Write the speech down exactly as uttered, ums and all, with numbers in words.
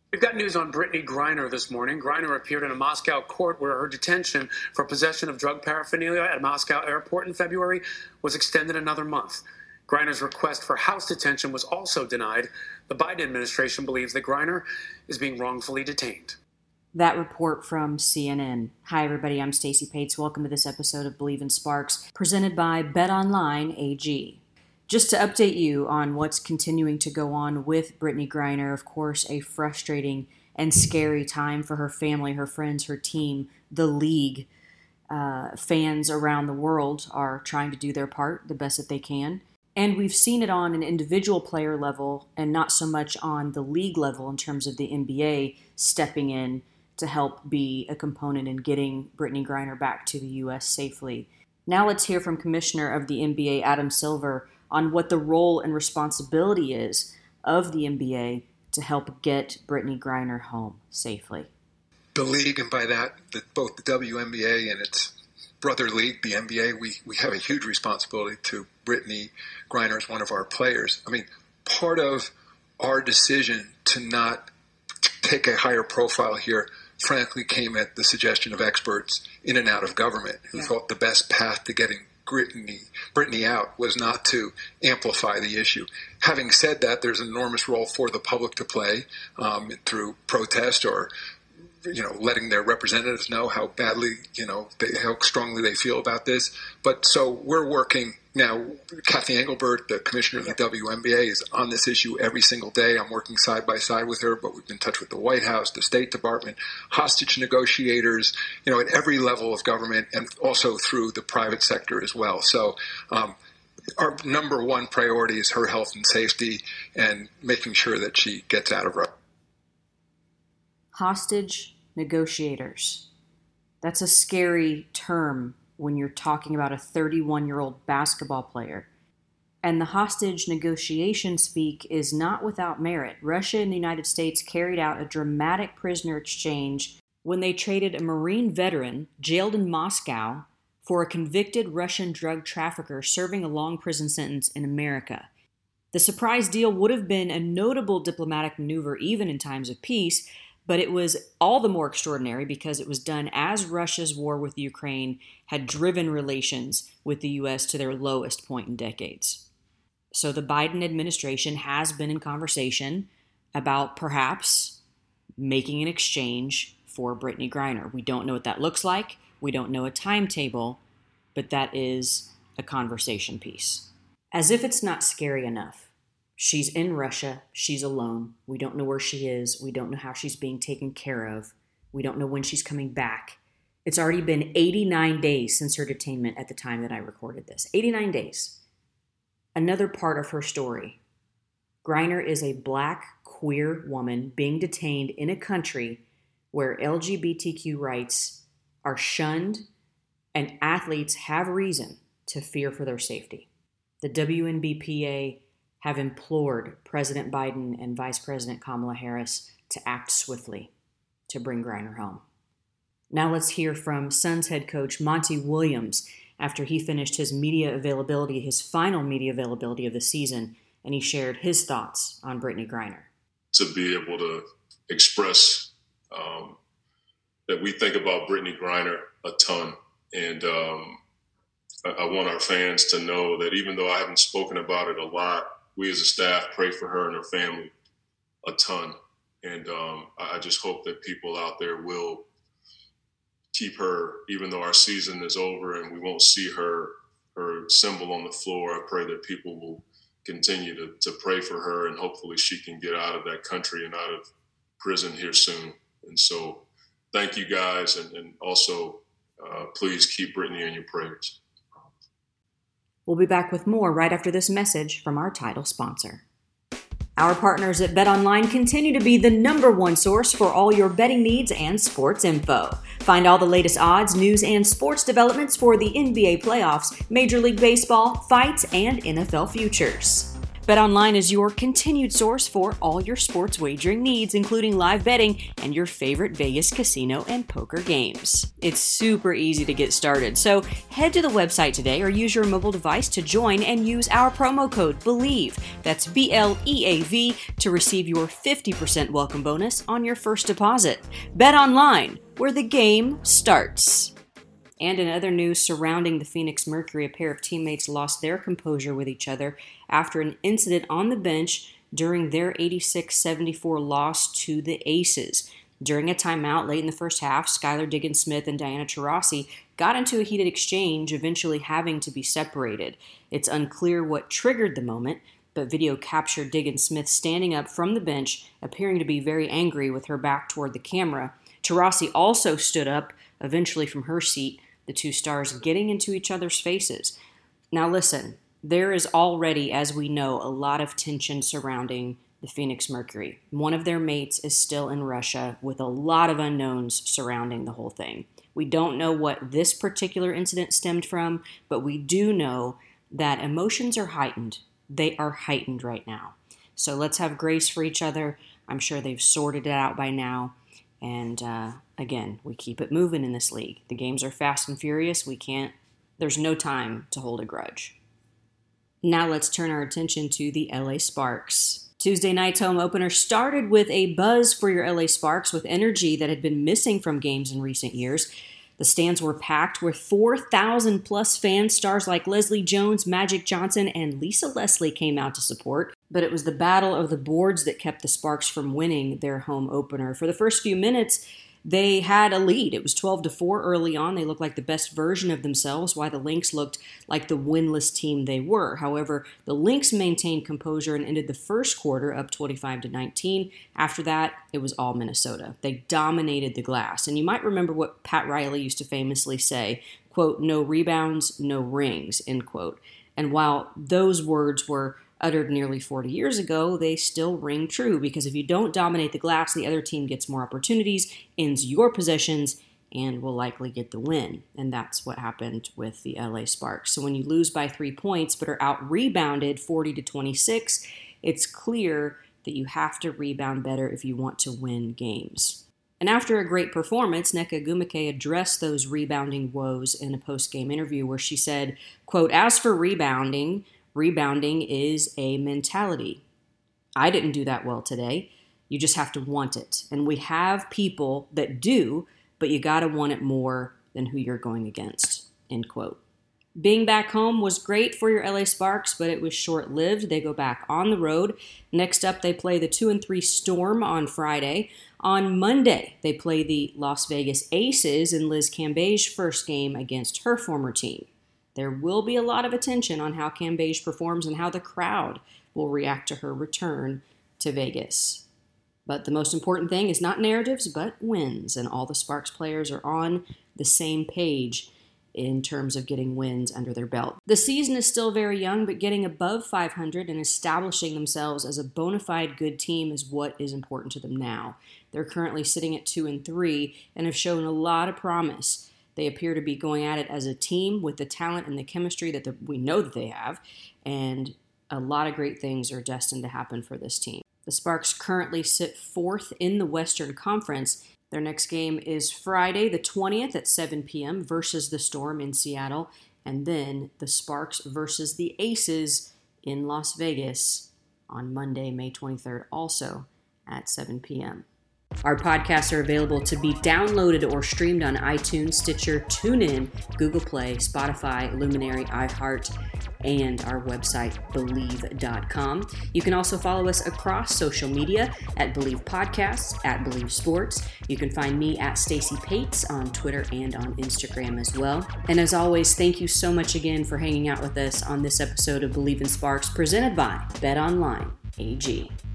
We've got news on Brittany Griner this morning. Griner appeared in a Moscow court where her detention for possession of drug paraphernalia at a Moscow airport in February was extended another month. Griner's request for house detention was also denied. The Biden administration believes that Griner is being wrongfully detained. That report from C N N. Hi, everybody. I'm Stacey Pates. Welcome to this episode of Believe in Sparks, presented by BetOnline A G. Just to update you on what's continuing to go on with Brittany Griner, of course, a frustrating and scary time for her family, her friends, her team, the league. Uh, fans around the world are trying to do their part the best that they can. And we've seen it on an individual player level and not so much on the league level in terms of the N B A stepping in to help be a component in getting Brittany Griner back to the U S safely. Now let's hear from Commissioner of the N B A, Adam Silver, on what the role and responsibility is of the N B A to help get Brittany Griner home safely. The league, and by that, the, both the W N B A and its brother league, the N B A, we, we have a huge responsibility to Brittany Griner as one of our players. I mean, part of our decision to not take a higher profile here, frankly, came at the suggestion of experts in and out of government who yeah. thought the best path to getting Brittany, Brittany out was not to amplify the issue. Having said that, there's an enormous role for the public to play um, through protest or, you know, letting their representatives know how badly, you know, they, how strongly they feel about this. But so we're working now. Kathy Engelbert, the commissioner of the W N B A, is on this issue every single day. I'm working side by side with her, but we've been in touch with the White House, the State Department, hostage negotiators, you know, at every level of government and also through the private sector as well. So um, our number one priority is her health and safety and making sure that she gets out of her. Hostage negotiators. That's a scary term when you're talking about a thirty-one-year-old basketball player. And the hostage negotiation speak is not without merit. Russia and the United States carried out a dramatic prisoner exchange when they traded a Marine veteran jailed in Moscow for a convicted Russian drug trafficker serving a long prison sentence in America. The surprise deal would have been a notable diplomatic maneuver even in times of peace, but it was all the more extraordinary because it was done as Russia's war with Ukraine had driven relations with the U S to their lowest point in decades. So the Biden administration has been in conversation about perhaps making an exchange for Brittany Griner. We don't know what that looks like. We don't know a timetable, but that is a conversation piece. As if it's not scary enough. She's in Russia. She's alone. We don't know where she is. We don't know how she's being taken care of. We don't know when she's coming back. It's already been eighty-nine days since her detainment at the time that I recorded this. eighty-nine days. Another part of her story. Griner is a black, queer woman being detained in a country where L G B T Q rights are shunned and athletes have reason to fear for their safety. The W N B P A have implored President Biden and Vice President Kamala Harris to act swiftly to bring Griner home. Now let's hear from Suns head coach Monty Williams after he finished his media availability, his final media availability of the season, and he shared his thoughts on Brittany Griner. To be able to express um, that we think about Brittany Griner a ton, and um, I, I want our fans to know that even though I haven't spoken about it a lot, we as a staff pray for her and her family a ton. And um, I just hope that people out there will keep her, even though our season is over and we won't see her, her symbol on the floor. I pray that people will continue to, to pray for her, and hopefully she can get out of that country and out of prison here soon. And so thank you guys. And, and also uh, please keep Brittany in your prayers. We'll be back with more right after this message from our title sponsor. Our partners at BetOnline continue to be the number one source for all your betting needs and sports info. Find all the latest odds, news, and sports developments for the N B A playoffs, Major League Baseball, fights, and N F L futures. BetOnline is your continued source for all your sports wagering needs, including live betting and your favorite Vegas casino and poker games. It's super easy to get started, so head to the website today or use your mobile device to join and use our promo code BELIEVE, that's B L E A V, to receive your fifty percent welcome bonus on your first deposit. BetOnline, where the game starts. And in other news surrounding the Phoenix Mercury, a pair of teammates lost their composure with each other after an incident on the bench during their eighty-six seventy-four loss to the Aces. During a timeout late in the first half, Skylar Diggins-Smith and Diana Taurasi got into a heated exchange, eventually having to be separated. It's unclear what triggered the moment, but video captured Diggins-Smith standing up from the bench, appearing to be very angry with her back toward the camera. Taurasi also stood up, eventually from her seat, the two stars getting into each other's faces. Now listen, there is already, as we know, a lot of tension surrounding the Phoenix Mercury. One of their mates is still in Russia with a lot of unknowns surrounding the whole thing. We don't know what this particular incident stemmed from, but we do know that emotions are heightened. They are heightened right now. So let's have grace for each other. I'm sure they've sorted it out by now. And uh, again, we keep it moving in this league. The games are fast and furious. We can't, there's no time to hold a grudge. Now let's turn our attention to the L A Sparks. Tuesday night's home opener started with a buzz for your L A Sparks with energy that had been missing from games in recent years. The stands were packed with four thousand plus fans. Stars like Leslie Jones, Magic Johnson, and Lisa Leslie came out to support. But it was the battle of the boards that kept the Sparks from winning their home opener. For the first few minutes, they had a lead. It was twelve to four early on. They looked like the best version of themselves, while the Lynx looked like the winless team they were. However, the Lynx maintained composure and ended the first quarter up twenty-five to nineteen. After that, it was all Minnesota. They dominated the glass. And you might remember what Pat Riley used to famously say, quote, "No rebounds, no rings," end quote. And while those words were uttered nearly forty years ago, they still ring true, because if you don't dominate the glass, the other team gets more opportunities, ends your possessions, and will likely get the win. And that's what happened with the L A Sparks. So when you lose by three points but are out-rebounded forty to twenty-six, it's clear that you have to rebound better if you want to win games. And after a great performance, Nneka Ogwumike addressed those rebounding woes in a post-game interview where she said, quote, "As for rebounding, rebounding is a mentality. I didn't do that well today. You just have to want it. And we have people that do, but you got to want it more than who you're going against," end quote. Being back home was great for your L A Sparks, but it was short-lived. They go back on the road. Next up, they play the two and three Storm on Friday. On Monday, they play the Las Vegas Aces in Liz Cambage' first game against her former team. There will be a lot of attention on how Cambage performs and how the crowd will react to her return to Vegas. But the most important thing is not narratives, but wins, and all the Sparks players are on the same page in terms of getting wins under their belt. The season is still very young, but getting above five hundred and establishing themselves as a bona fide good team is what is important to them now. They're currently sitting at two and three and have shown a lot of promise. They appear to be going at it as a team with the talent and the chemistry that the, we know that they have, and a lot of great things are destined to happen for this team. The Sparks currently sit fourth in the Western Conference. Their next game is Friday the twentieth at seven p.m. versus the Storm in Seattle, and then the Sparks versus the Aces in Las Vegas on Monday, May twenty-third, also at seven p.m. Our podcasts are available to be downloaded or streamed on iTunes, Stitcher, TuneIn, Google Play, Spotify, Luminary, iHeart, and our website, Believe dot com. You can also follow us across social media at Believe Podcasts, at Believe Sports. You can find me at Stacey Pates on Twitter and on Instagram as well. And as always, thank you so much again for hanging out with us on this episode of Believe in Sparks, presented by BetOnline A G.